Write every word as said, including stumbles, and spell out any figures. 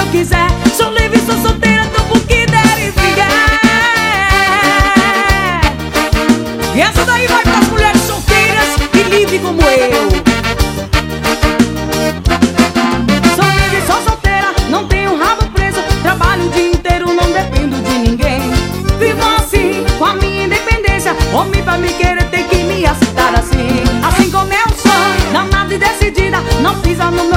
eu quiser. Sou livre, sou solteira, topo o que der e vier. E essa daí vai pras mulheres solteiras e livre como eu. Sou livre, sou solteira, não tenho rabo preso. Trabalho o dia inteiro, não dependo de ninguém. Vivo assim, com a minha independência. Homem pra me querer tem que me aceitar assim. Assim como eu sou, danada e decidida, não pisa no meu